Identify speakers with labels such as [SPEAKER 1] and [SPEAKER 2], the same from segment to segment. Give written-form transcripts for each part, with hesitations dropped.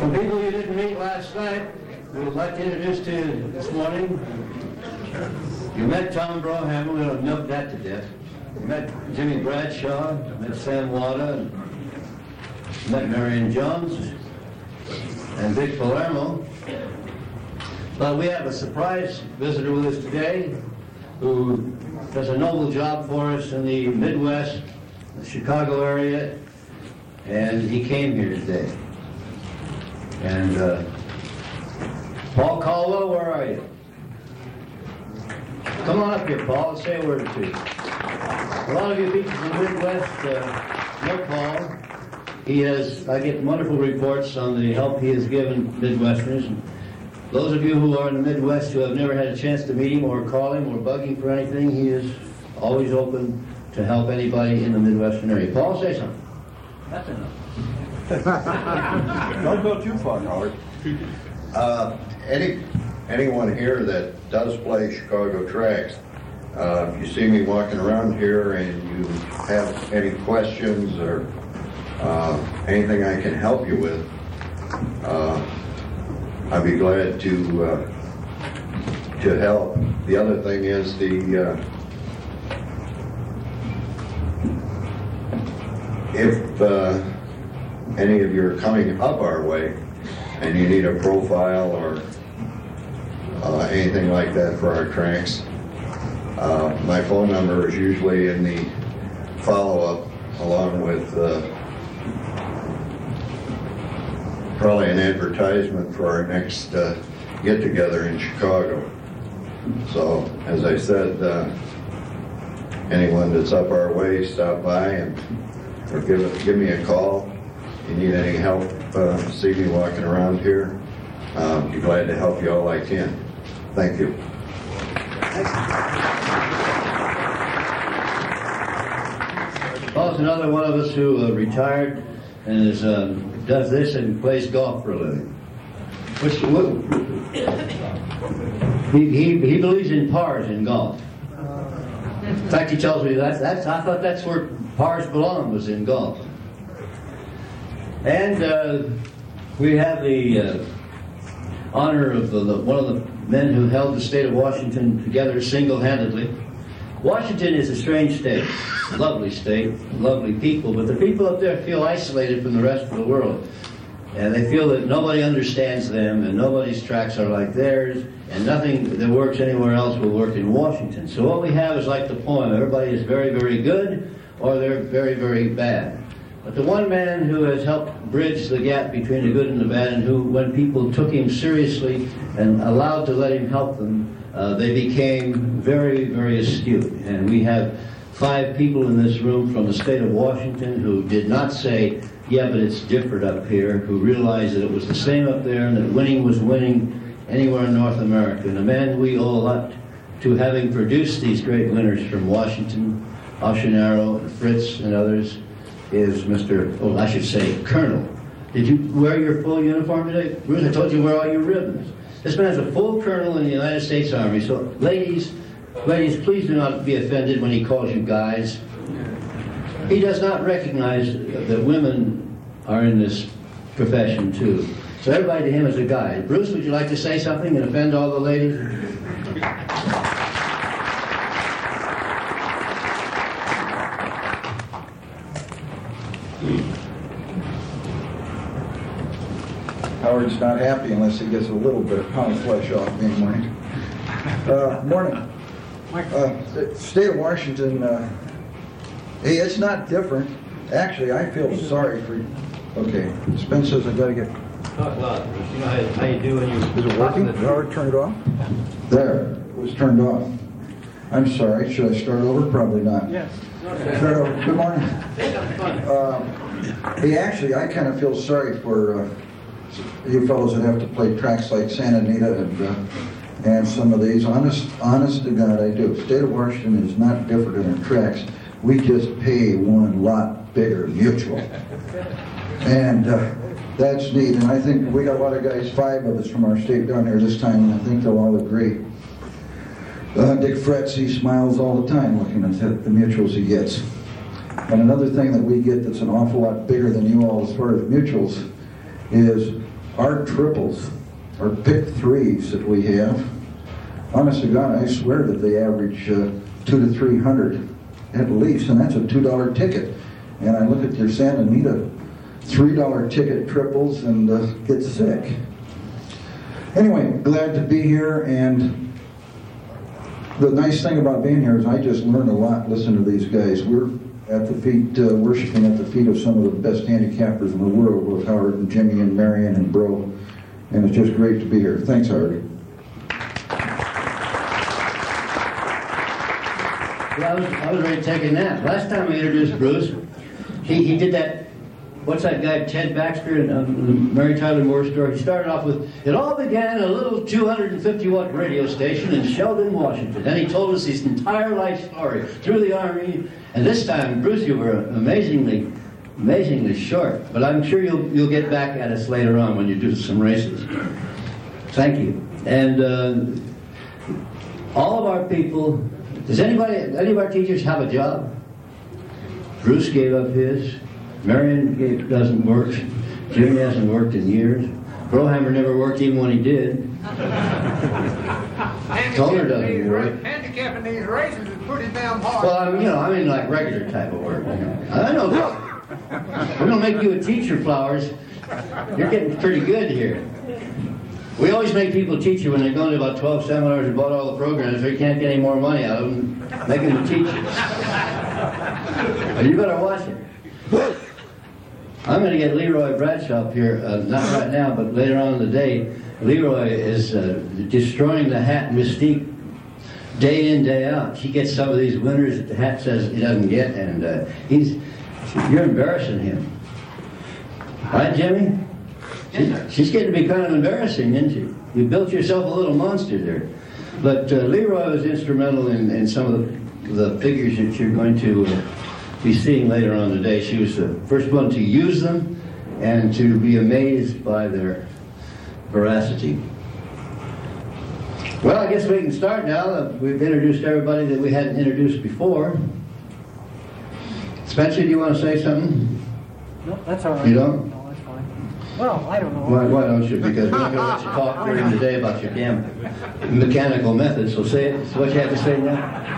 [SPEAKER 1] Some people you didn't meet last night, we would like to introduce to you this morning. You met Tom Brohammer, we don't milk that to death. You met Jimmy Bradshaw, met Sam Wada, met Marion Jones, and Vic Palermo. But we have a surprise visitor with us today who does a noble job for us in the Midwest, the Chicago area, and he came here today. And Paul Caldwell, where are you? Come on up here, Paul, and say a word or two. A lot of you people from the Midwest know Paul. I get wonderful reports on the help he has given Midwesterners. And those of you who are in the Midwest who have never had a chance to meet him or call him or bug him for anything, he is always open to help anybody in the Midwestern area. Paul, say something. That's enough.
[SPEAKER 2] Don't go too far, Howard.
[SPEAKER 3] Anyone here that does play Chicago tracks, if you see me walking around here and you have any questions or anything I can help you with, I'd be glad to help. The other thing is if any of you are coming up our way and you need a profile or anything like that for our tracks, my phone number is usually in the follow-up, along with probably an advertisement for our next get-together in Chicago. So, as I said, anyone that's up our way, stop by or give me a call. If you need any help, see me walking around here. I'd be glad to help you all I can. Thank you.
[SPEAKER 1] Paul's another one of us who retired and does this and plays golf for a living. He believes in pars in golf. In fact, he tells me I thought that's where pars belong, was in golf. And we have the honor of one of the men who held the state of Washington together single-handedly. Washington is a strange state, lovely state, lovely people, but the people up there feel isolated from the rest of the world. And they feel that nobody understands them and nobody's tracks are like theirs and nothing that works anywhere else will work in Washington. So what we have is like the poem, everybody is very, very good or they're very, very bad. But the one man who has helped bridge the gap between the good and the bad, and who, when people took him seriously and allowed to let him help them, they became very, very astute. And we have 5 people in this room from the state of Washington who did not say, yeah, but it's different up here, who realized that it was the same up there and that winning was winning anywhere in North America. And the man we owe a lot to, having produced these great winners from Washington, Ochenaro and Fritz and others, is Colonel. Did you wear your full uniform today? Bruce, I told you to wear all your ribbons. This man's a full colonel in the United States Army. So, ladies, please do not be offended when he calls you guys. He does not recognize that women are in this profession, too. So everybody to him is a guy. Bruce, would you like to say something and offend all the ladies?
[SPEAKER 2] Howard's not happy unless he gets a little bit of pound of flesh off me morning. Morning. The state of Washington, hey, it's not different. Actually, I feel sorry for you. Okay, Spence says I gotta get...
[SPEAKER 1] Talk loud, Bruce. You know how you do when you...
[SPEAKER 2] Is it working? Howard, turn it off? There, it was turned off. I'm sorry, should I start over? Probably not.
[SPEAKER 1] Yes.
[SPEAKER 2] Start over. Good morning. Hey, actually, I kind of feel sorry for you fellows that have to play tracks like Santa Anita and some of these. Honest to God, I do. State of Washington is not different in our tracks. We just pay one lot bigger, Mutual. And that's neat. And I think we got a lot of guys, 5 of us from our state down here this time, and I think they'll all agree. Dick Fretz, he smiles all the time looking at the mutuals he gets. And another thing that we get that's an awful lot bigger than you all as far as mutuals is our triples, our pick threes that we have, honest to God, I swear that they average 200 to 300 at least, and that's a $2 ticket. And I look at your Santa Anita $3 ticket triples and get sick. Anyway, glad to be here, and the nice thing about being here is I just learned a lot listening to these guys. We're at the feet, worshiping at the feet of some of the best handicappers in the world, with Howard and Jimmy and Marion and Bro, and it's just great to be here. Thanks, Howard.
[SPEAKER 1] Well, I was ready to take a nap. Last time we introduced Bruce, he did that, what's that guy, Ted Baxter, in the Mary Tyler Moore story. He started off with, it all began at a little 250-watt radio station in Sheldon, Washington. Then he told us his entire life story through the Army. And this time, Bruce, you were amazingly short. But I'm sure you'll get back at us later on when you do some races. Thank you. And all of our people, does any of our teachers have a job? Bruce gave up his. Marion doesn't work. Jimmy hasn't worked in years. Brohammer never worked even when he did. Toller doesn't work.
[SPEAKER 4] Handicapping these races is pretty damn hard.
[SPEAKER 1] Well, I mean like regular type of work. I know that. We're going to make you a teacher, Flowers. You're getting pretty good here. We always make people teach you when they go into about 12 seminars and bought all the programs, so you can't get any more money out of them. Make them a teacher. You better watch it. I'm going to get Leroy Bradshaw up here, not right now, but later on in the day. Leroy is destroying the hat mystique day in, day out. He gets some of these winners that the hat says he doesn't get, and you're embarrassing him. Right, Jimmy? She's getting to be kind of embarrassing, isn't she? You built yourself a little monster there. But Leroy was instrumental in some of the figures that you're going to be seeing later on today. She was the first one to use them and to be amazed by their veracity. Well, I guess we can start now. We've introduced everybody that we hadn't introduced before. Spencer, do you want to say something?
[SPEAKER 5] No, that's all right.
[SPEAKER 1] You don't?
[SPEAKER 5] No, that's fine. Well, I don't know.
[SPEAKER 1] Why don't you? Because we're not going to let you talk during the day about your damn mechanical methods. So say it. So what you have to say now?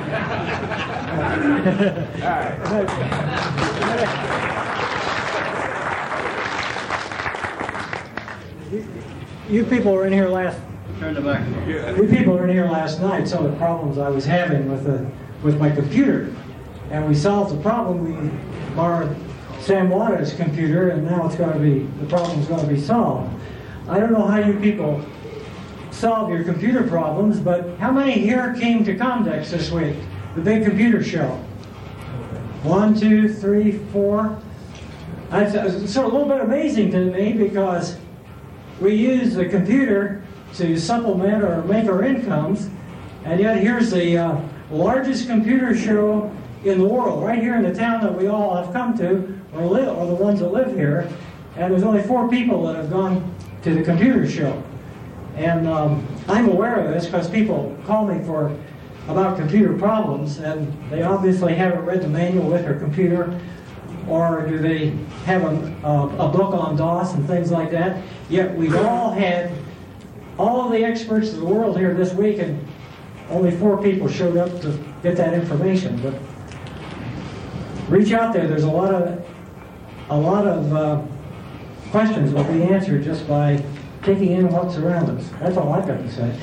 [SPEAKER 5] You people were in here last.
[SPEAKER 1] Turn the microphone.
[SPEAKER 5] You people were in here last night. Some of the problems I was having with my computer, and we solved the problem. We borrowed Sam Watta's computer, and now the problem's going to be solved. I don't know how you people solve your computer problems, but how many here came to Comdex this week? The big computer show. 1, 2, 3, 4. It's a little bit amazing to me because we use the computer to supplement or make our incomes, and yet here's the largest computer show in the world, right here in the town that we all have come to, or the ones that live here, and there's only 4 people that have gone to the computer show. And I'm aware of this because people call me about computer problems, and they obviously haven't read the manual with their computer, or do they have a book on DOS and things like that. Yet we've all had all of the experts of the world here this week, and only 4 people showed up to get that information. But reach out there. There's a lot of questions will be answered just by taking in what's around us. That's all I've got to say.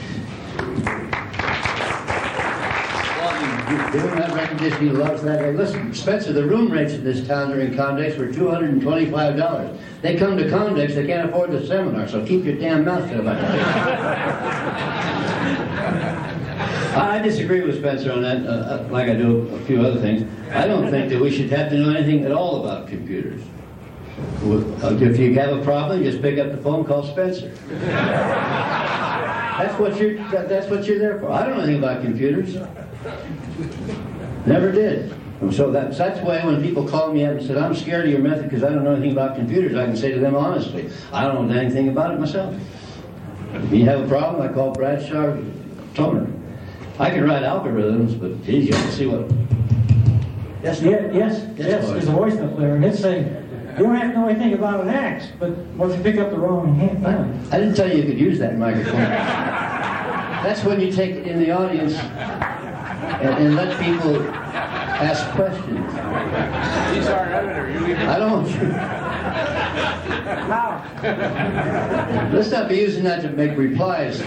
[SPEAKER 1] Give him that recognition. He loves that. Hey, listen, Spencer, the room rates in this town during Comdex were $225. They come to Comdex, they can't afford the seminar, so keep your damn mouth shut about that. I disagree with Spencer on that, like I do a few other things. I don't think that we should have to know anything at all about computers. If you have a problem, just pick up the phone, call Spencer. That's what you're there for. I don't know anything about computers. Never did. So that's why when people call me up and said, I'm scared of your method because I don't know anything about computers, I can say to them honestly, I don't know anything about it myself. If you have a problem, I call Bradshaw Toner. I can write algorithms, but geez, you have to see what...
[SPEAKER 5] Yes, there's a voice up there, and it's saying, You don't have to know anything about an axe, but once you pick up the wrong hand,
[SPEAKER 1] I didn't tell you you could use that microphone. That's when you take it in the audience and let people ask questions.
[SPEAKER 4] He's our editor.
[SPEAKER 1] I don't want you. Let's not be using that to make replies.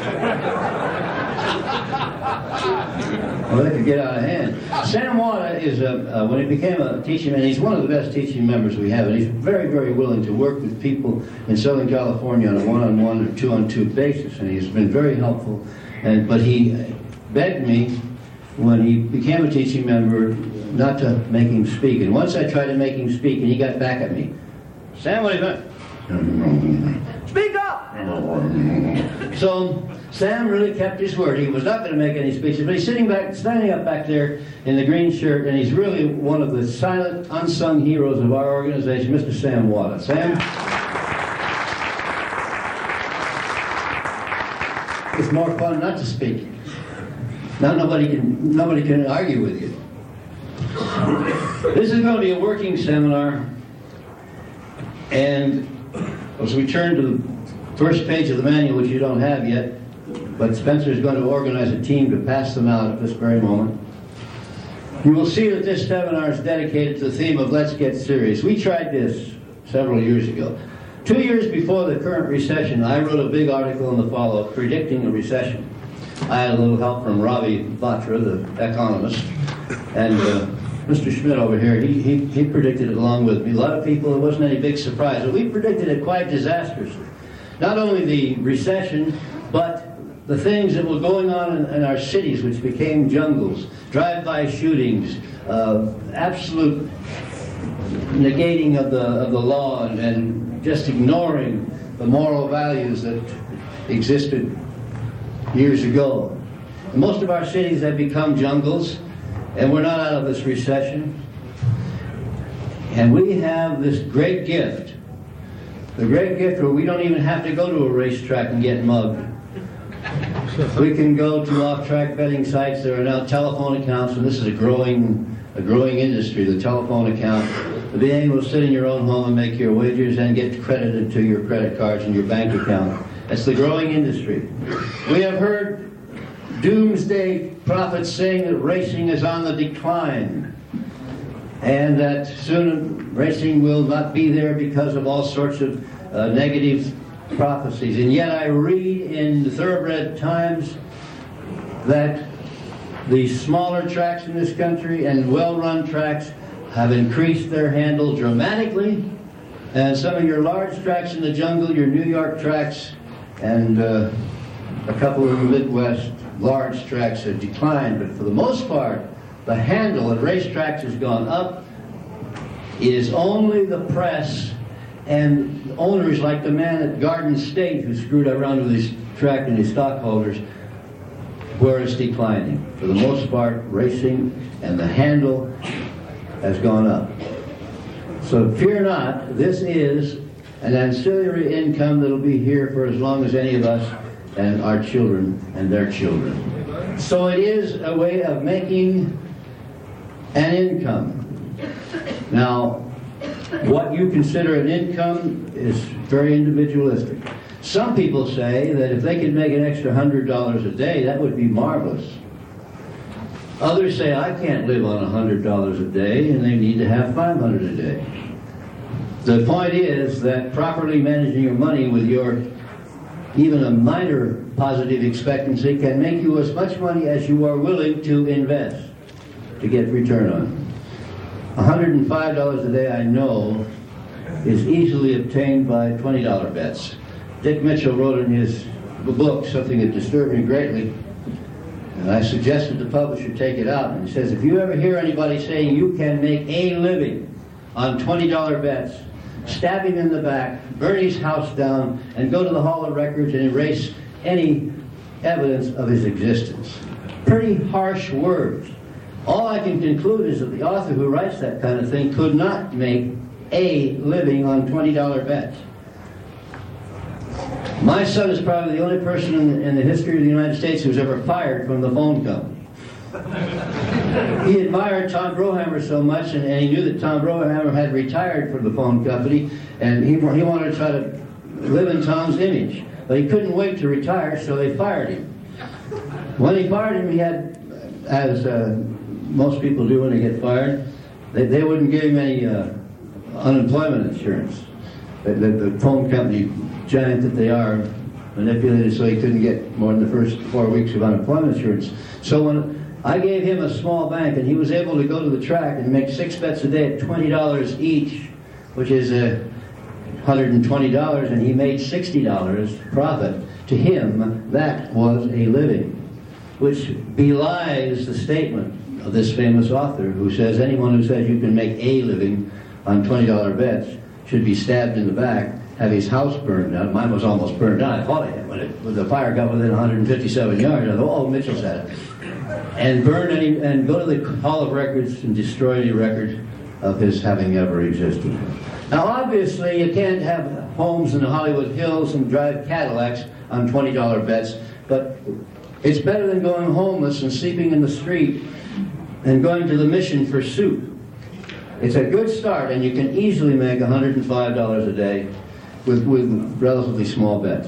[SPEAKER 1] Well, they could get out of hand. Sam Wada is, when he became a teaching man, he's one of the best teaching members we have, and he's very, very willing to work with people in Southern California on a one-on-one or two-on-two basis, and he's been very helpful. But he begged me, when he became a teaching member, not to make him speak. And once I tried to make him speak, and he got back at me. Sam, what are you doing? Speak up! So Sam really kept his word. He was not going to make any speeches, but he's standing up back there in the green shirt, and he's really one of the silent, unsung heroes of our organization, Mr. Sam Wada. Sam? It's more fun not to speak. Now nobody can argue with you. This is going to be a working seminar, and as we turn to the first page of the manual, which you don't have yet, but Spencer is going to organize a team to pass them out at this very moment. You will see that this seminar is dedicated to the theme of Let's Get Serious. We tried this several years ago. 2 years before the current recession, I wrote a big article in the follow-up predicting a recession. I had a little help from Ravi Batra, the economist, and Mr. Schmidt over here, he predicted it along with me. A lot of people, it wasn't any big surprise, but we predicted it quite disastrously. Not only the recession, but the things that were going on in our cities, which became jungles, drive-by shootings, absolute negating of the law, and just ignoring the moral values that existed years ago. And most of our cities have become jungles, and we're not out of this recession. And we have this great gift, the great gift where we don't even have to go to a racetrack and get mugged. We can go to off-track betting sites. There are now telephone accounts, and this is a growing industry, the telephone account. Being able to sit in your own home and make your wagers and get credited to your credit cards and your bank account. That's the growing industry. We have heard doomsday prophets saying that racing is on the decline, and that soon racing will not be there because of all sorts of negative prophecies. And yet I read in the Thoroughbred Times that the smaller tracks in this country and well-run tracks have increased their handle dramatically, and some of your large tracks in the jungle, your New York tracks, and a couple of the Midwest large tracks have declined. But for the most part, the handle at racetracks has gone up. It is only the press and owners like the man at Garden State who screwed around with his track and his stockholders where it's declining. For the most part, racing and the handle has gone up. So fear not, this is an ancillary income that will be here for as long as any of us and our children and their children. So it is a way of making an income. Now, what you consider an income is very individualistic. Some people say that if they could make an extra $100 a day, that would be marvelous. Others say, I can't live on $100 a day, and they need to have $500 a day. The point is that properly managing your money with your even a minor positive expectancy can make you as much money as you are willing to invest to get return on. $105 a day, I know, is easily obtained by $20 bets. Dick Mitchell wrote in his book something that disturbed me greatly, and I suggested the publisher take it out. And he says, if you ever hear anybody saying you can make a living on $20 bets, stab him in the back, burn his house down, and go to the Hall of Records and erase any evidence of his existence. Pretty harsh words. All I can conclude is that the author who writes that kind of thing could not make a living on $20 bets. My son is probably the only person in the history of the United States who's ever fired from the phone company. He admired Tom Brohammer so much, and he knew that Tom Brohammer had retired from the phone company, and he wanted to try to live in Tom's image. But he couldn't wait to retire, so they fired him. When they fired him, he had, as most people do when they get fired, they wouldn't give him any unemployment insurance. The phone company, giant that they are, manipulated so he couldn't get more than the first 4 weeks of unemployment insurance. So when I gave him a small bank, and he was able to go to the track and make 6 bets a day at $20 each, which is $120, and he made $60 profit. To him, that was a living, which belies the statement of this famous author who says anyone who says you can make a living on $20 bets should be stabbed in the back, have his house burned down. Mine was almost burned down. I thought I had when the fire got within 157 yards. I thought, oh, Mitchell's had it. And burn and go to the Hall of Records and destroy any record of his having ever existed. Now, obviously, you can't have homes in the Hollywood Hills and drive Cadillacs on $20 bets, but it's better than going homeless and sleeping in the street and going to the mission for soup. It's a good start, and you can easily make $105 a day with relatively small bets.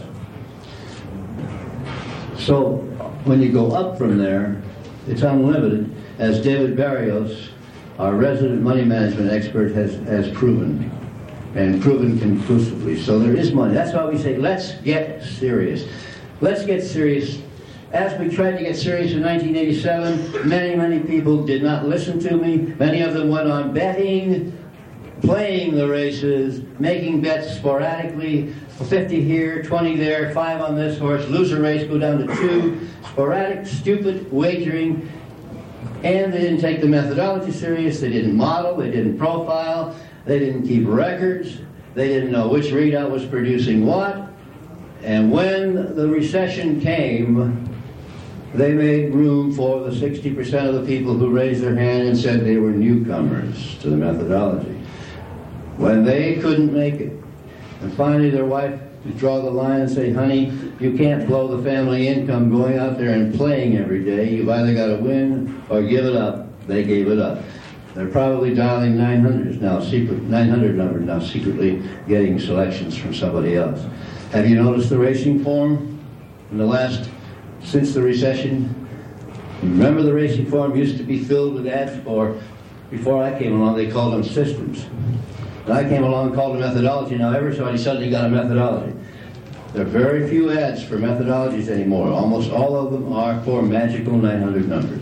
[SPEAKER 1] So when you go up from there, it's unlimited, as David Barrios, our resident money management expert, has proven, and proven conclusively. So there is money. That's why we say, let's get serious. Let's get serious. As we tried to get serious in 1987, many people did not listen to me. Many of them went on betting, playing the races, making bets sporadically, 50 here, 20 there, 5 on this horse, lose a race, go down to 2, sporadic, stupid wagering, and they didn't take the methodology serious, they didn't model, they didn't profile, they didn't keep records, they didn't know which readout was producing what, and when the recession came, they made room for the 60% of the people who raised their hand and said they were newcomers to the methodology. When they couldn't make it, and finally their wife would draw the line and say, honey, you can't blow the family income going out there and playing every day. You've either got to win or give it up. They gave it up. They're probably dialing 900s now, 900 numbers now, secretly getting selections from somebody else. Have you noticed the racing form in the last, since the recession? Remember the racing form used to be filled with ads for, before I came along, they called them systems. And I came along and called it methodology. Now everybody suddenly got a methodology. There are very few ads for methodologies anymore. Almost all of them are for magical 900 numbers.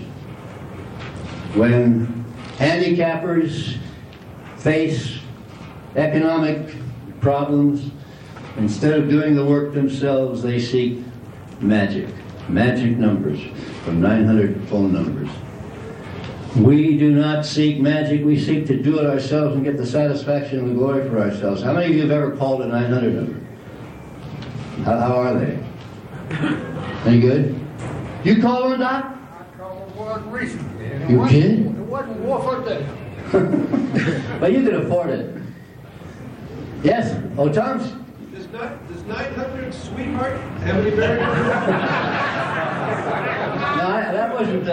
[SPEAKER 1] When handicappers face economic problems, instead of doing the work themselves, they seek magic numbers from 900 phone numbers. We do not seek magic, we seek to do it ourselves and get the satisfaction and the glory for ourselves. How many of you have ever called a 900 number? How are they? Any good? You call one, Doc?
[SPEAKER 6] I called one recently.
[SPEAKER 1] You kidding?
[SPEAKER 6] It wasn't worth a day.
[SPEAKER 1] Well, you can afford it. Yes? Oh, Tom's?
[SPEAKER 7] Does 900 Sweetheart have any bearing?
[SPEAKER 1] No, that wasn't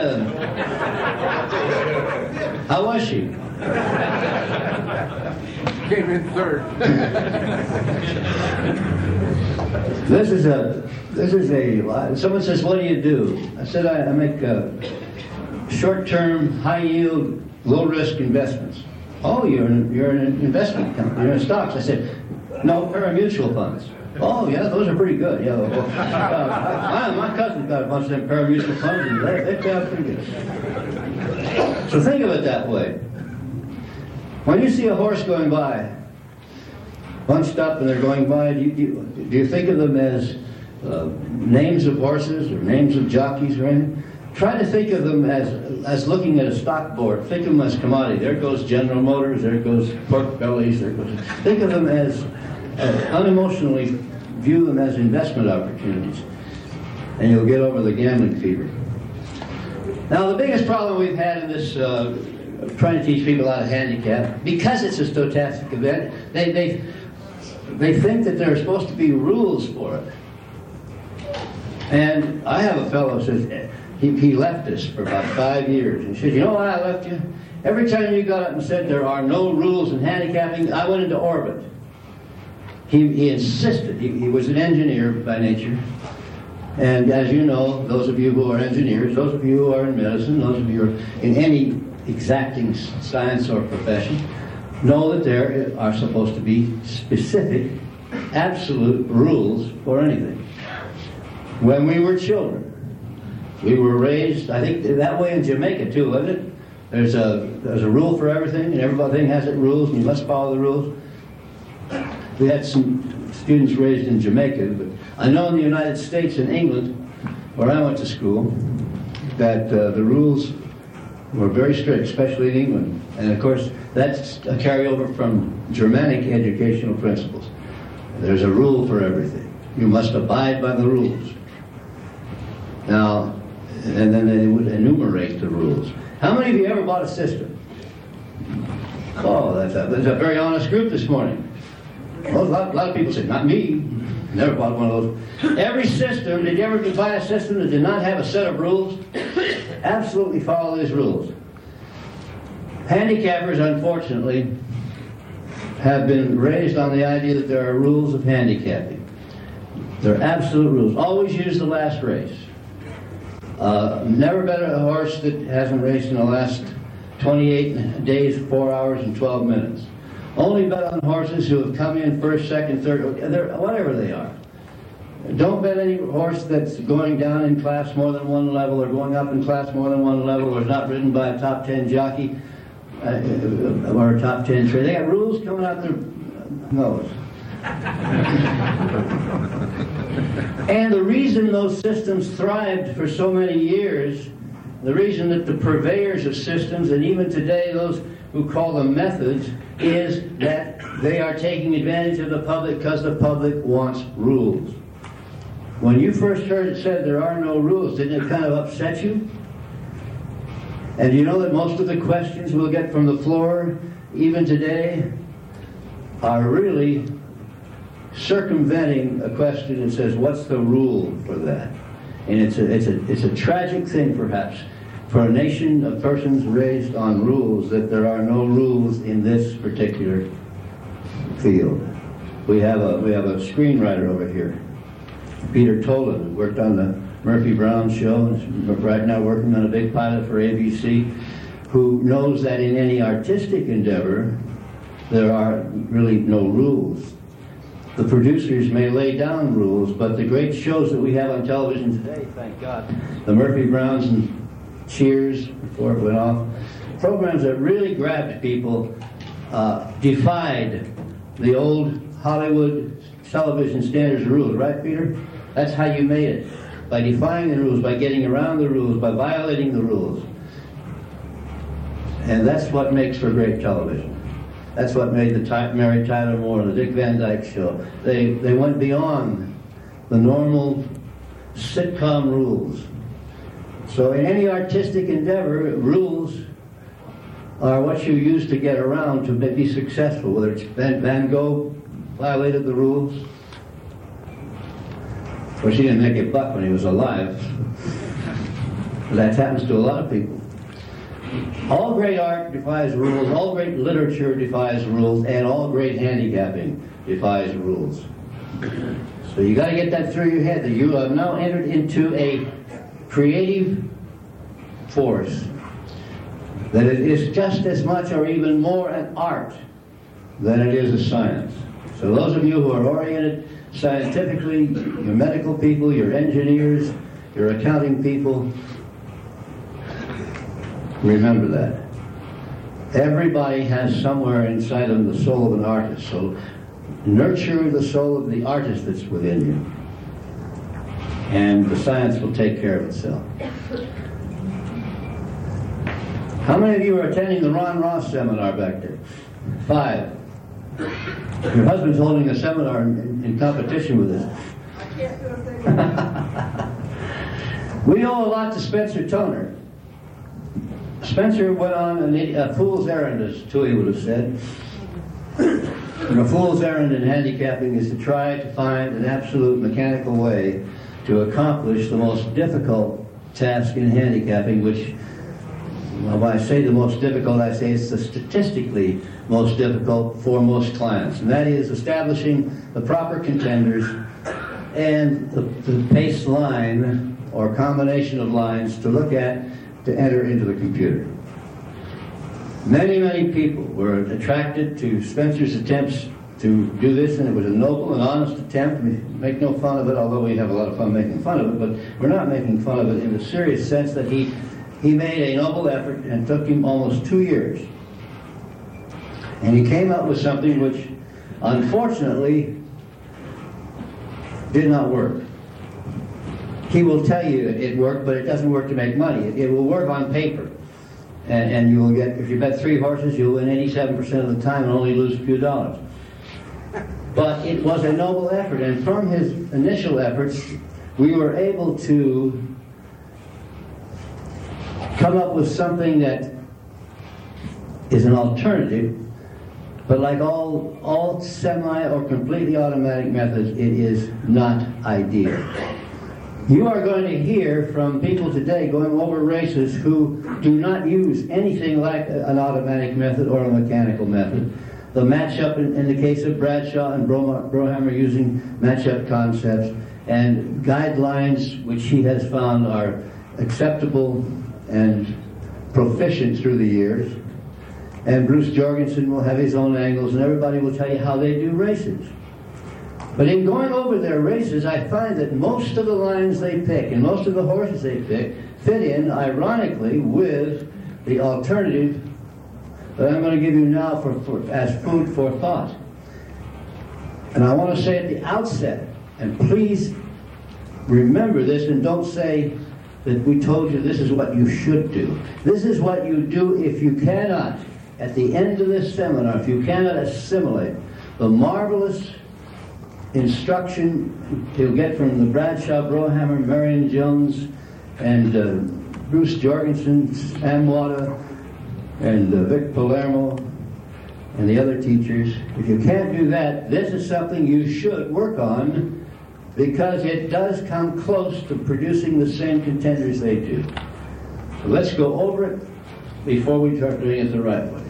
[SPEAKER 1] How was she?
[SPEAKER 4] Came in third.
[SPEAKER 1] This is a. Someone says, "What do you do?" I said, "I make short-term, high-yield, low-risk investments." Oh, you're an investment company. You're in stocks. I said, "No, pari-mutual funds." Oh, yeah, those are pretty good. Yeah, well, my cousin's got a bunch of them pari-mutual funds, and they pay out pretty good. So think of it that way. When you see a horse going by, bunched up and they're going by, do you think of them as names of horses or names of jockeys or anything? Try to think of them as looking at a stock board. Think of them as commodity. There goes General Motors, there goes pork bellies, there goes... Think of them as, unemotionally view them as investment opportunities. And you'll get over the gambling fever. Now, the biggest problem we've had in this, trying to teach people how to handicap, because it's a stochastic event, they think that there are supposed to be rules for it. And I have a fellow who says, He left us for about 5 years. And he said, you know why I left you? Every time you got up and said there are no rules in handicapping, I went into orbit. He insisted. He was an engineer by nature. And as you know, those of you who are engineers, those of you who are in medicine, those of you who are in any exacting science or profession, know that there are supposed to be specific, absolute rules for anything. When we were children, we were raised, I think that way in Jamaica too, wasn't it? There's a rule for everything, and everything has its rules, and you must follow the rules. We had some students raised in Jamaica, but I know in the United States and England, where I went to school, that the rules were very strict, especially in England. And of course, that's a carryover from Germanic educational principles. There's a rule for everything. You must abide by the rules. Now, and then they would enumerate the rules. How many of you ever bought a system? Oh, that's a very honest group this morning. Well, a lot of people say, not me. Never bought one of those. Every system, did you ever buy a system that did not have a set of rules? Absolutely follow these rules. Handicappers, unfortunately, have been raised on the idea that there are rules of handicapping. There are absolute rules. Always use the last race. Never bet a horse that hasn't raced in the last 28 days, 4 hours, and 12 minutes. Only bet on horses who have come in first, second, third, whatever they are. Don't bet any horse that's going down in class more than one level or going up in class more than one level or is not ridden by a top 10 jockey or a top 10 trainer. They got rules coming out their nose. And the reason those systems thrived for so many years, the reason that the purveyors of systems, and even today those who call them methods, is that they are taking advantage of the public because the public wants rules. When you first heard it said there are no rules, didn't it kind of upset you? And you know that most of the questions we'll get from the floor, even today, are really circumventing a question that says, what's the rule for that? And it's a tragic thing, perhaps, for a nation of persons raised on rules, that there are no rules in this particular field. We have a screenwriter over here, Peter Tolan, who worked on the Murphy Brown show, and is right now working on a big pilot for ABC, who knows that in any artistic endeavor, there are really no rules. The producers may lay down rules, but the great shows that we have on television today, thank God, the Murphy Browns and Cheers, before it went off, programs that really grabbed people, defied the old Hollywood television standards rules, right, Peter? That's how you made it, by defying the rules, by getting around the rules, by violating the rules. And that's what makes for great television. That's what made the Mary Tyler Moore, the Dick Van Dyke Show. They went beyond the normal sitcom rules. So in any artistic endeavor, rules are what you use to get around to be successful. Whether it's Van Gogh violated the rules. Of course, he didn't make a buck when he was alive. But that happens to a lot of people. All great art defies rules, all great literature defies rules, and all great handicapping defies rules. So you got to get that through your head, that you have now entered into a creative force, that it is just as much or even more an art than it is a science. So those of you who are oriented scientifically, your medical people, your engineers, your accounting people, remember that. Everybody has somewhere inside them the soul of an artist, so nurture the soul of the artist that's within you, and the science will take care of itself. How many of you are attending the Ron Ross seminar back there? 5. Your husband's holding a seminar in competition with us.
[SPEAKER 6] I can't do a thing.
[SPEAKER 1] We owe a lot to Spencer Toner. Spencer went on a fool's errand, as Tui would have said. And a fool's errand in handicapping is to try to find an absolute mechanical way to accomplish the most difficult task in handicapping, which, well, when I say the most difficult, I say it's the statistically most difficult for most clients, and that is establishing the proper contenders and the pace line or combination of lines to look at to enter into the computer. Many people were attracted to Spencer's attempts to do this, and it was a noble and honest attempt. We make no fun of it, although we have a lot of fun making fun of it, but we're not making fun of it in the serious sense that he made a noble effort, and it took him almost 2 years. And he came up with something which, unfortunately, did not work. He will tell you it worked, but it doesn't work to make money. It will work on paper. And you will get, if you bet 3 horses, you'll win 87% of the time and only lose a few dollars. But it was a noble effort, and from his initial efforts, we were able to come up with something that is an alternative, but like all semi or completely automatic methods, it is not ideal. You are going to hear from people today going over races who do not use anything like an automatic method or a mechanical method. The matchup in the case of Bradshaw and Brohammer using matchup concepts and guidelines which he has found are acceptable and proficient through the years. And Bruce Jorgensen will have his own angles, and everybody will tell you how they do races. But in going over their races, I find that most of the lines they pick and most of the horses they pick fit in, ironically, with the alternative that I'm going to give you now as food for thought. And I want to say at the outset, and please remember this and don't say that we told you this is what you should do. This is what you do if you cannot, at the end of this seminar, if you cannot assimilate the marvelous instruction you'll get from the Bradshaw, Brohammer, Marion Jones, and Bruce Jorgensen, Sam Wada, and Vic Palermo, and the other teachers. If you can't do that, this is something you should work on, because it does come close to producing the same contenders they do. So let's go over it before we start doing it the right way.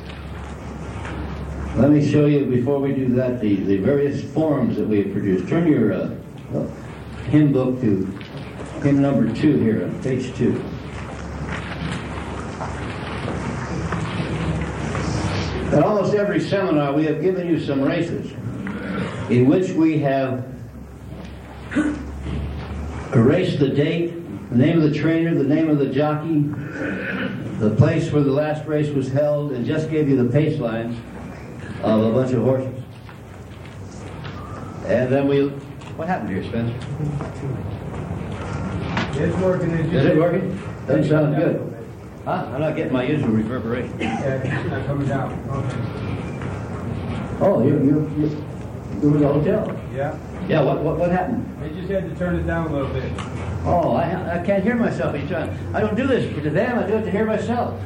[SPEAKER 1] Let me show you, before we do that, the various forms that we have produced. Turn your hymn book to hymn number 2 here on page 2. At almost every seminar, we have given you some races in which we have erased the date, the name of the trainer, the name of the jockey, the place where the last race was held, and just gave you the pace lines of a bunch of horses. And then what happened here, Spencer?
[SPEAKER 7] It's working.
[SPEAKER 1] Is it working? Doesn't sound good. Huh? I'm not getting my usual reverberation.
[SPEAKER 7] Yeah, it's not coming down.
[SPEAKER 1] Oh, you were in the hotel?
[SPEAKER 7] Yeah.
[SPEAKER 1] Yeah, what happened?
[SPEAKER 7] They just had to turn it down a little bit.
[SPEAKER 1] Oh, I can't hear myself each time. I don't do this to them, I do it to hear myself.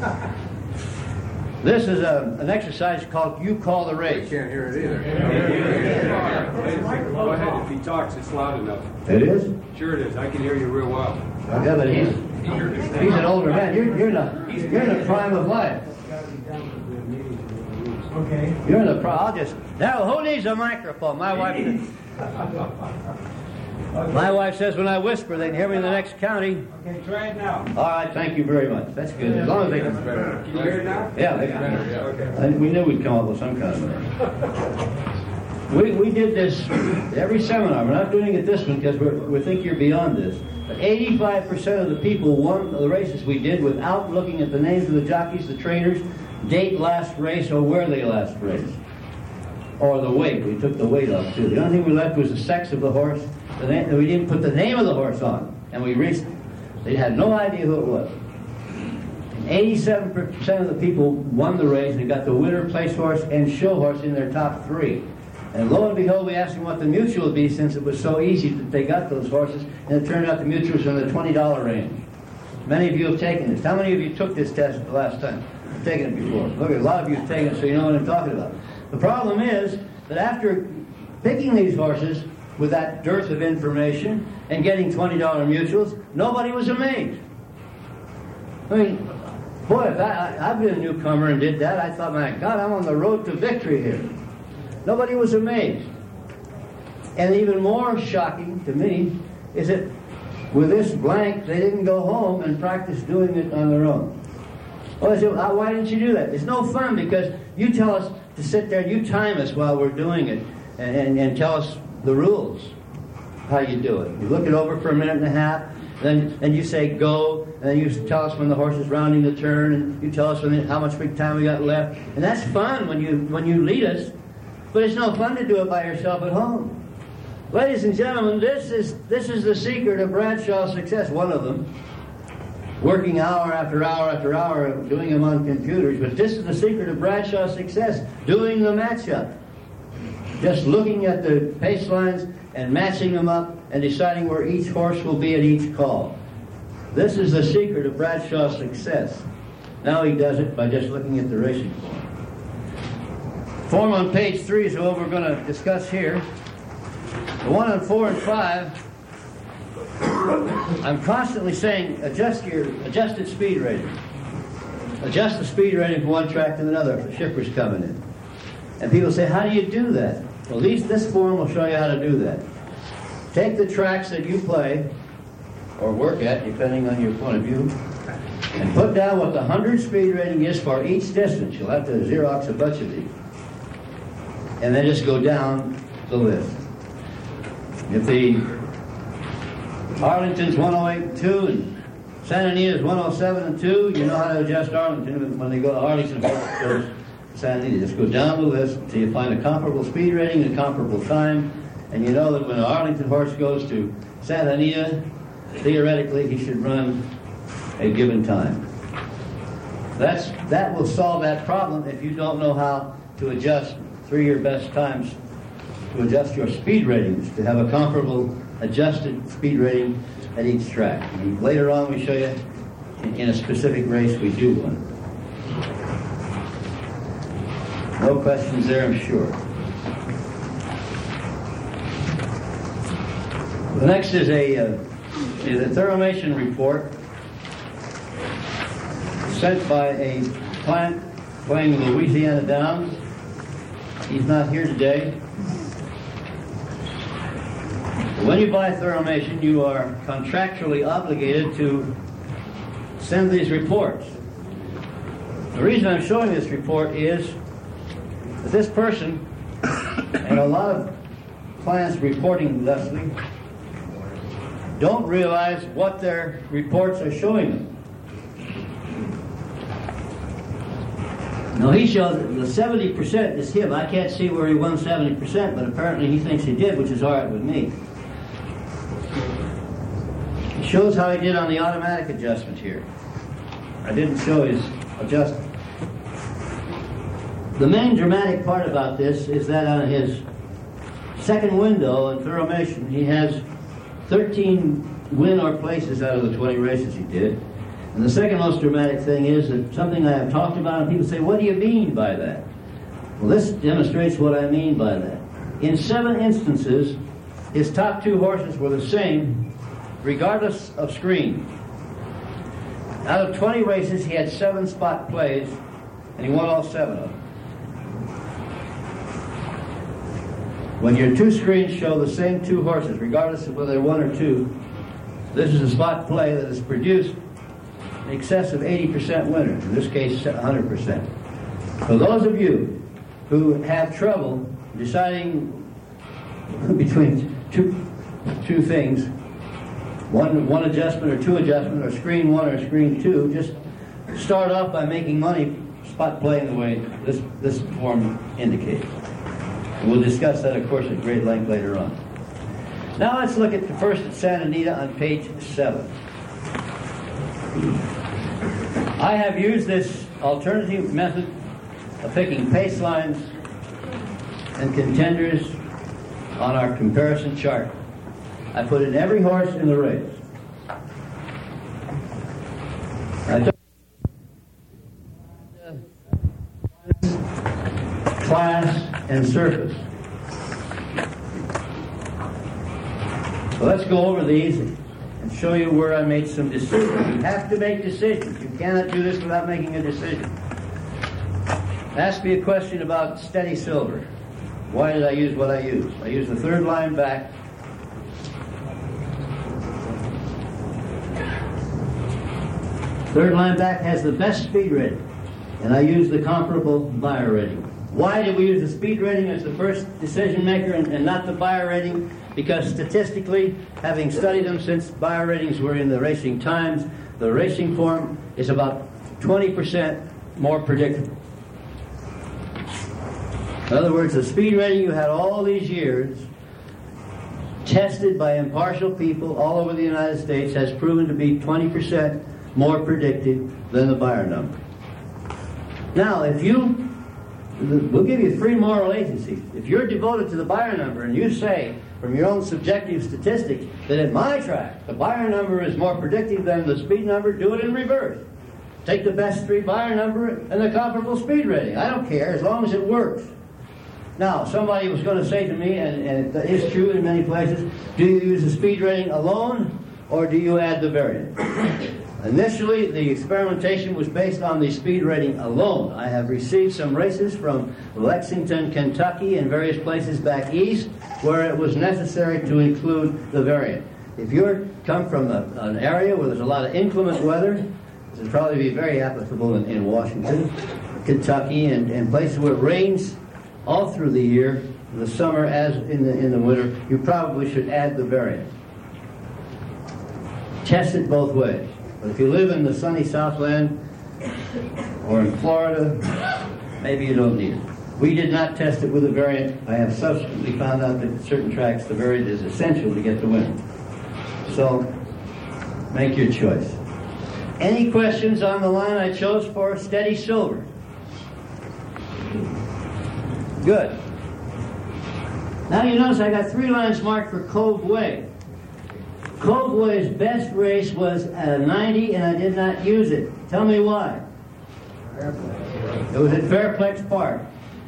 [SPEAKER 1] This is an exercise called You Call the Race.
[SPEAKER 8] Can't hear it either. Go ahead, if he talks, it's loud enough.
[SPEAKER 1] It is?
[SPEAKER 8] Sure it is. I can hear you real well.
[SPEAKER 1] Yeah, but he's an older man. You're in the prime of life.
[SPEAKER 7] Okay.
[SPEAKER 1] You're in the prime. I'll just... Now, who needs a microphone? My wife says when I whisper, they can hear me in the next county.
[SPEAKER 7] Okay, try it now.
[SPEAKER 1] All right, thank you very much. That's good. As long as they can...
[SPEAKER 8] Can you hear it now?
[SPEAKER 1] Yeah, they can.
[SPEAKER 8] Okay.
[SPEAKER 1] We knew we'd come up with some kind of... We did this every seminar. We're not doing it this one because we think you're beyond this. But 85% of the people won the races we did without looking at the names of the jockeys, the trainers, date last race, or where they last raced. Or the weight. We took the weight off, too. The only thing we left was the sex of the horse. We didn't put the name of the horse on. And we reached... They had no idea who it was. 87% of the people won the race and got the winner, place horse, and show horse in their top 3. And lo and behold, we asked them what the mutual would be, since it was so easy that they got those horses, and it turned out the mutual was in the $20 range. Many of you have taken this. How many of you took this test the last time? You've taken it before. Look, a lot of you have taken it, so you know what I'm talking about. The problem is that after picking these horses, with that dearth of information and getting $20 mutuals, nobody was amazed. I mean, boy, if I've been a newcomer and did that, I thought, my God, I'm on the road to victory here. Nobody was amazed. And even more shocking to me is that with this blank, they didn't go home and practice doing it on their own. Oh, I said, why didn't you do that? It's no fun because you tell us to sit there, you time us while we're doing it and tell us the rules, how you do it. You look it over for a minute and a half, then you say go, and then you tell us when the horse is rounding the turn, and you tell us how much big time we got left. And that's fun when you lead us, but it's no fun to do it by yourself at home. Ladies and gentlemen, this is the secret of Bradshaw's success, one of them. Working hour after hour after hour, doing them on computers, but this is the secret of Bradshaw's success, doing the matchup. Just looking at the pace lines and matching them up and deciding where each horse will be at each call. This is the secret of Bradshaw's success. Now he does it by just looking at the racing form. Form on page 3 is what we're going to discuss here. The one on 4 and 5, I'm constantly saying adjusted speed rating. Adjust the speed rating from one track to another if the shipper's coming in. And people say, how do you do that? Well, this form will show you how to do that. Take the tracks that you play, or work at, depending on your point of view, and put down what the 100 speed rating is for each distance. You'll have to Xerox a bunch of these. And then just go down the list. If the Arlington's 108.2 and Santa Anita's 107.2, you know how to adjust Arlington. When they go to Arlington, goes to Santa Anita. Just go down the list until you find a comparable speed rating and a comparable time, and you know that when an Arlington horse goes to Santa Anita, theoretically he should run a given time. That will solve that problem if you don't know how to adjust 3 of your best times to adjust your speed ratings, to have a comparable adjusted speed rating at each track. And later on we show you in a specific race we do one. No questions there, I'm sure. The next is a Theromation report sent by a client playing Louisiana Downs. He's not here today. When you buy Theromation, you are contractually obligated to send these reports. The reason I'm showing this report is that this person, and a lot of clients reporting thusly, don't realize what their reports are showing them. Now he shows the 70% is him. I can't see where he won 70%, but apparently he thinks he did, which is all right with me. It shows how he did on the automatic adjustment here. I didn't show his adjustment. The main dramatic part about this is that on his second window in Theromation, he has 13 win or places out of the 20 races he did. And the second most dramatic thing is that something I have talked about, and people say, what do you mean by that? Well, this demonstrates what I mean by that. In 7 instances, his top 2 horses were the same, regardless of screen. Out of 20 races, he had 7 spot plays, and he won all 7 of them. When your 2 screens show the same 2 horses, regardless of whether they're 1 or 2, this is a spot play that has produced in excess of 80% winners, in this case 100%. For those of you who have trouble deciding between two things, one adjustment or 2 adjustment, or screen 1 or screen 2, just start off by making money spot playing the way this form indicates. And we'll discuss that, of course, at great length later on. Now let's look at the first at Santa Anita on page 7. I have used this alternative method of picking pace lines and contenders on our comparison chart. I put in every horse in the race. I took class and surface. So let's go over these and show you where I made some decisions. You have to make decisions. You cannot do this without making a decision. Ask me a question about steady silver. Why did I use what I used? I used the third line back. Third line back has the best speed rating, and I used the comparable buyer rating. Why did we use the speed rating as the first decision maker and not the buyer rating? Because statistically, having studied them since buyer ratings were in the Racing Times, the racing form is about 20% more predictable. In other words, the speed rating you had all these years, tested by impartial people all over the United States, has proven to be 20% more predictive than the buyer number. Now, we'll give you free moral agency. If you're devoted to the buyer number and you say, from your own subjective statistics, that at my track, the buyer number is more predictive than the speed number, do it in reverse. Take the best three buyer number and the comparable speed rating. I don't care, as long as it works. Now, somebody was going to say to me, and it is true in many places, do you use the speed rating alone, or do you add the variant? Initially, the experimentation was based on the speed rating alone. I have received some races from Lexington, Kentucky, and various places back east where it was necessary to include the variant. If you come from an area where there's a lot of inclement weather, this would probably be very applicable in Washington, Kentucky, and places where it rains all through the year, in the summer as in the winter, you probably should add the variant. Test it both ways. But if you live in the sunny Southland or in Florida, maybe you don't need it. We did not test it with a variant. I have subsequently found out that at certain tracks the variant is essential to get the win. So, make your choice. Any questions on the line I chose for steady silver? Good. Now you notice I got 3 lines marked for Cove Way. Cove Way's best race was at a 90, and I did not use it. Tell me why. It was at Fairplex Park.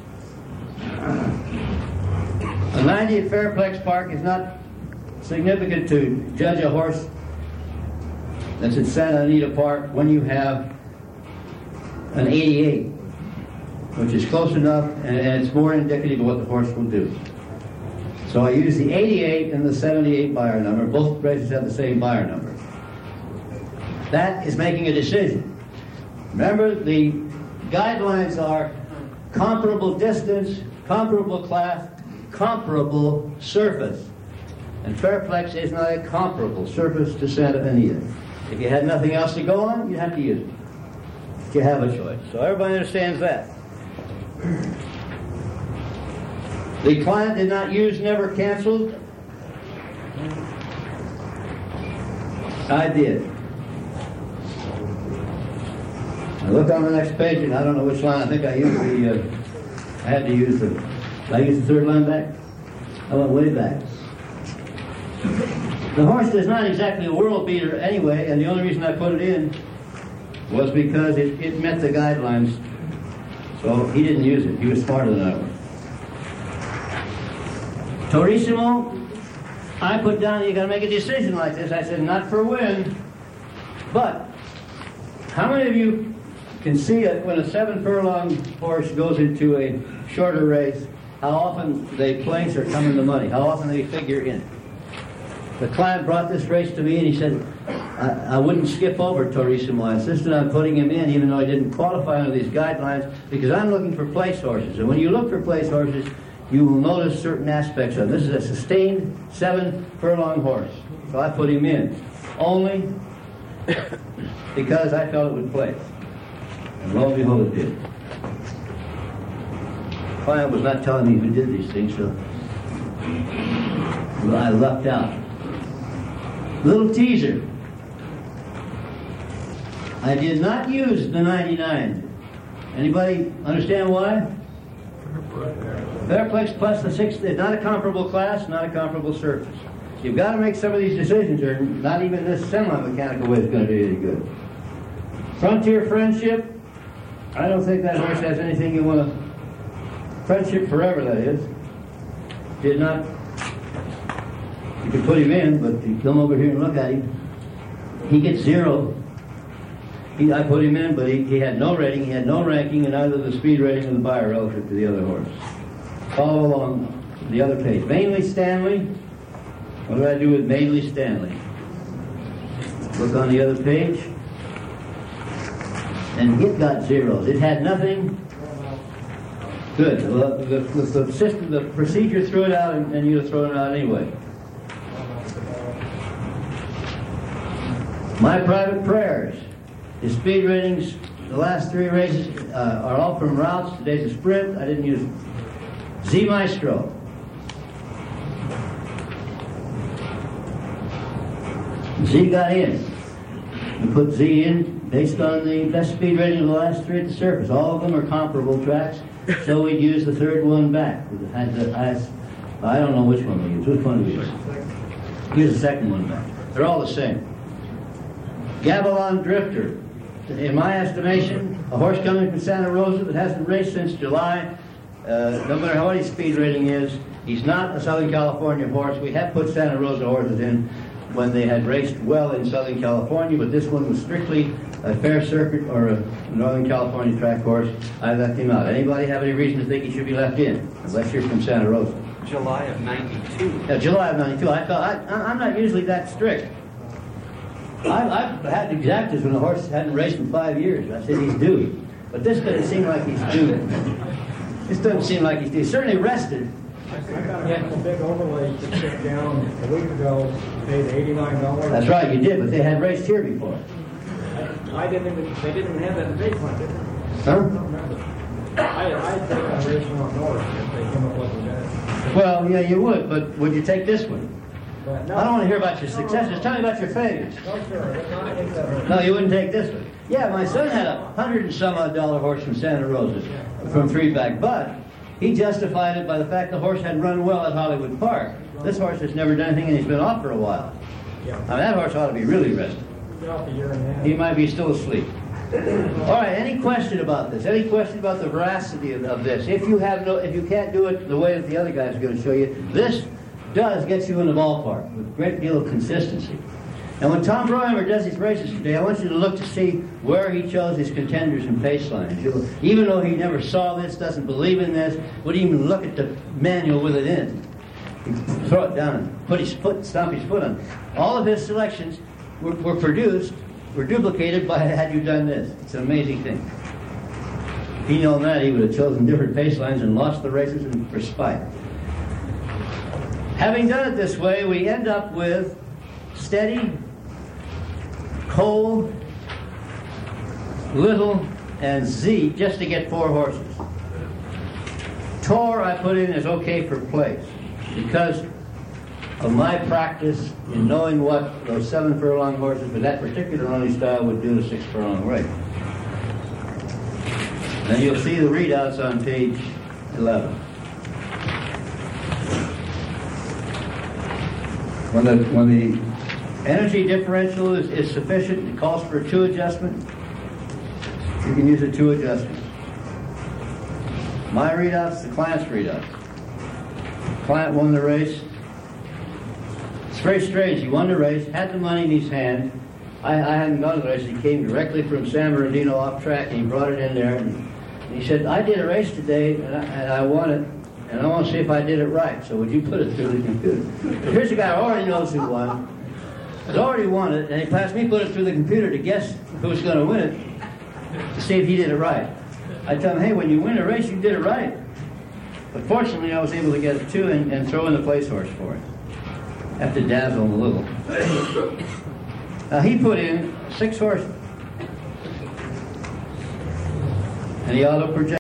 [SPEAKER 1] A 90 at Fairplex Park is not significant to judge a horse that's at Santa Anita Park when you have an 88, which is close enough, and it's more indicative of what the horse will do. So I use the 88 and the 78 buyer number. Both races have the same buyer number. That is making a decision. Remember, the guidelines are comparable distance, comparable class, comparable surface. And Fairplex is not a comparable surface to Santa Anita. If you had nothing else to go on, you'd have to use it. If you have a choice. So everybody understands that. The client did not use never canceled. I did. I look on the next page and I don't know which line. I think I used I used the third line back? I went way back. The horse is not exactly a world beater anyway, and the only reason I put it in was because it met the guidelines. So he didn't use it. He was smarter than I was. Torissimo, I put down, you got to make a decision like this. I said, not for win, but how many of you can see it when a 7-furlong horse goes into a shorter race, how often they place or come in the money, how often they figure in? The client brought this race to me and he said, I wouldn't skip over Torissimo. I insisted on putting him in even though I didn't qualify under these guidelines because I'm looking for place horses. And when you look for place horses, you will notice certain aspects of them. This is a sustained 7-furlong horse. So I put him in. Only because I felt it would place. And lo and behold, it did. The client was not telling me who did these things, so I lucked out. Little teaser. I did not use the 99. Anybody understand why? Fairplex plus the 6 is not a comparable class, not a comparable surface. You've got to make some of these decisions, or not even this semi-mechanical way is going to do any good. Frontier Friendship. I don't think that horse has anything you want to... Friendship Forever, that is. Did not You can put him in, but if you come over here and look at him, he gets 0. I put him in, but he had no rating, he had no ranking in either the speed rating or the buyer relative to the other horse. Follow along the other page. Mainly Stanley. What do I do with Mainly Stanley? Look on the other page. And it got 0s. It had nothing. Good. Well, the system, the procedure threw it out, and you'd have thrown it out anyway. My Private Prayers. His speed ratings, the last 3 races are all from routes. Today's a sprint. I didn't use Z Maestro. Z got in. We put Z in based on the best speed rating of the last 3 at the surface. All of them are comparable tracks, so we'd use the 3rd one back. I don't know which one we use. Which one do we use? Use the 2nd one back. They're all the same. Gavilon Drifter. In my estimation, a horse coming from Santa Rosa that hasn't raced since July, no matter what his speed rating is, he's not a Southern California horse. We have put Santa Rosa horses in when they had raced well in Southern California, but this one was strictly a fair circuit or a Northern California track horse. I left him out. Anybody have any reason to think he should be left in, unless you're from Santa Rosa?
[SPEAKER 8] July of 92.
[SPEAKER 1] Yeah, July of 92. I'm not usually that strict. I've had exactas when the horse hadn't raced in 5 years. I said he's due. But this doesn't seem like he's due. This doesn't seem like he's due. He's certainly rested.
[SPEAKER 5] I got a big overlay to sit down a week ago, paid $89.
[SPEAKER 1] That's right, you did, but they had raced here before.
[SPEAKER 5] They didn't even have that in the baseline, did they?
[SPEAKER 1] Huh?
[SPEAKER 5] I don't remember. I'd take a race on North if they came up with that.
[SPEAKER 1] Well, yeah, you would, but would you take this one?
[SPEAKER 5] But no,
[SPEAKER 1] I don't want to hear about your successes. Tell me about your failures.
[SPEAKER 5] no, sir. But not in the-
[SPEAKER 1] No, you wouldn't take this one. Yeah, my son had $100 and some odd horse from Santa Rosa, from 3 back, but he justified it by the fact the horse had run well at Hollywood Park. This horse has never done anything and he's been off for a while.
[SPEAKER 5] Yeah.
[SPEAKER 1] Now that horse ought to be really rested.
[SPEAKER 5] Been off a year and a half.
[SPEAKER 1] He might be still asleep. All right, any question about this? Any question about the veracity of this? If you can't do it the way that the other guys are going to show you, this does get you in the ballpark with a great deal of consistency. And when Tom Broheimer does his races today, I want you to look to see where he chose his contenders and pace lines. Even though he never saw this, doesn't believe in this, would even look at the manual with it in. He'd throw it down and put his foot, stomp his foot on it. All of his selections were produced, were duplicated by had you done this. It's an amazing thing. If he'd known that, he would have chosen different pace lines and lost the races for spite. Having done it this way, we end up with Steady, Cole, Little, and Z just to get 4 horses. Tor I put in as okay for place because of my practice in knowing what those 7 furlong horses with that particular running style would do to 6 furlong race. Then you'll see the readouts on page 11. When the energy differential is sufficient, it calls for a 2 adjustment, you can use a 2 adjustment. My readouts, the client's readouts. Client won the race. It's very strange. He won the race, had the money in his hand. I hadn't gone to the race. He came directly from San Bernardino off track, and he brought it in there. And he said, I did a race today, and I won it. And I want to see if I did it right, so would you put it through the computer? Here's a guy who already knows who won, has already won it, and he passed me, put it through the computer to guess who's going to win it, to see if he did it right. I tell him, hey, when you win a race, you did it right. But fortunately, I was able to get it too and throw in the place horse for it. Have to dazzle him a little. Now, he put in 6 horses. And he auto-projected.